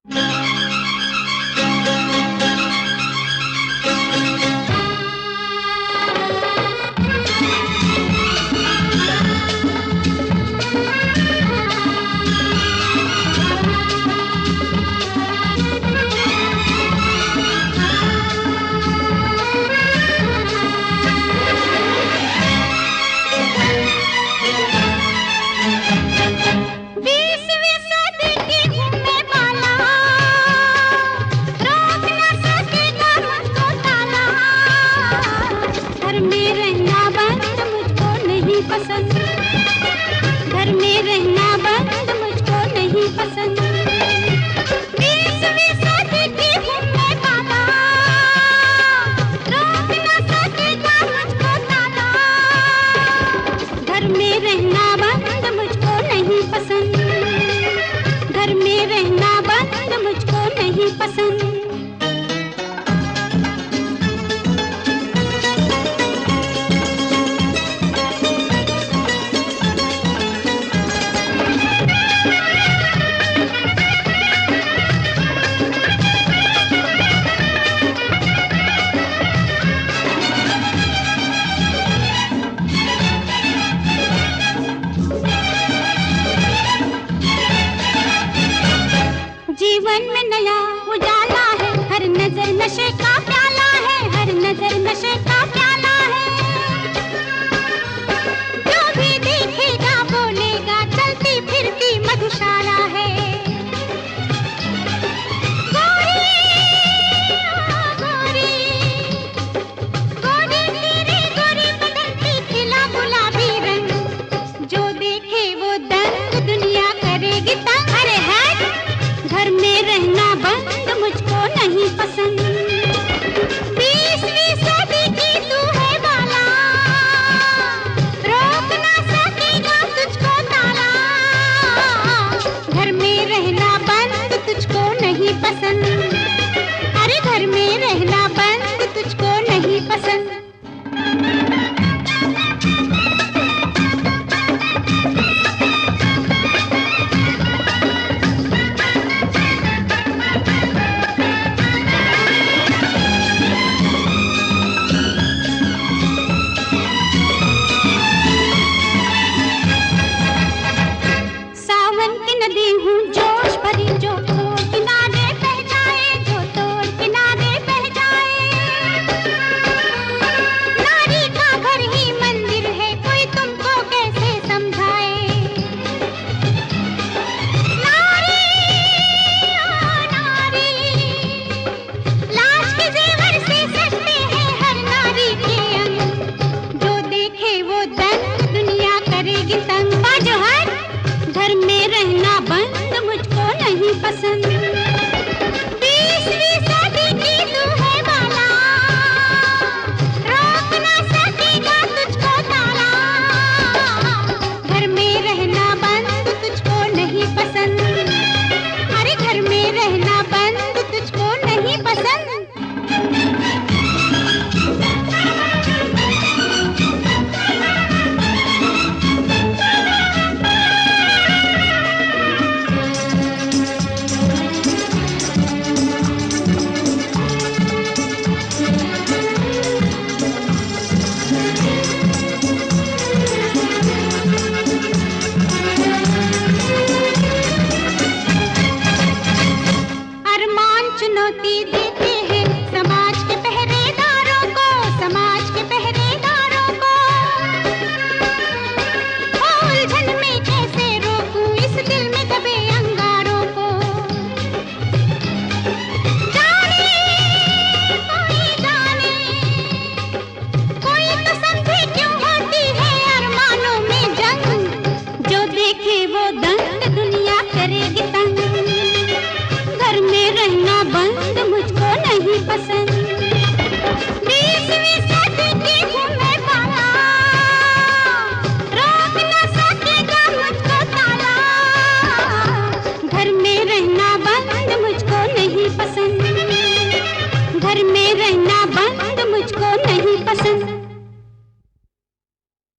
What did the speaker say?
घर में रहना बंद मुझको नहीं पसंद। 20वीं सदी की हूँ मैं बाबा, रोक न सकेगा मुझको ताला। घर में रहना बंद मुझको नहीं पसंद, घर में रहना बंद मुझको नहीं पसंद। जीवन में नया उजाला है, हर नजर नशे का प्याला है, हर नजर नशे का प्याला है। जो भी देखेगा बोलेगा चलती फिरती मधुशाला है। गोरी गोरी गोरी तेरे गोरी बदन पे खिला गुलाबी रंग, जो देखे वो दंग दुनिया करेगी तंग। अरे हट, घर में रहना बंद मुझको नहीं पसंद। 20वीं सदी की तू है बाला, रोक ना सकेगा तुझको ताला। घर में रहना बंद तुझको नहीं पसंद, अरे घर में रहना बंद तुझको नहीं पसंद। नदी हूँ जोश भरी, जो तोड़ किनारे बह जाए, जो तोड़ किनारे बह जाए। नारी का घर ही मंदिर है, कोई तुमको कैसे समझाए। नारी ओ नारी, लाज के जेवर से सजते हैं हर नारी के अंग, जो देखे वो दंग दुनिया करेगी तंग। बाजो हट, घर में रहना बंद मुझको नहीं पसंद।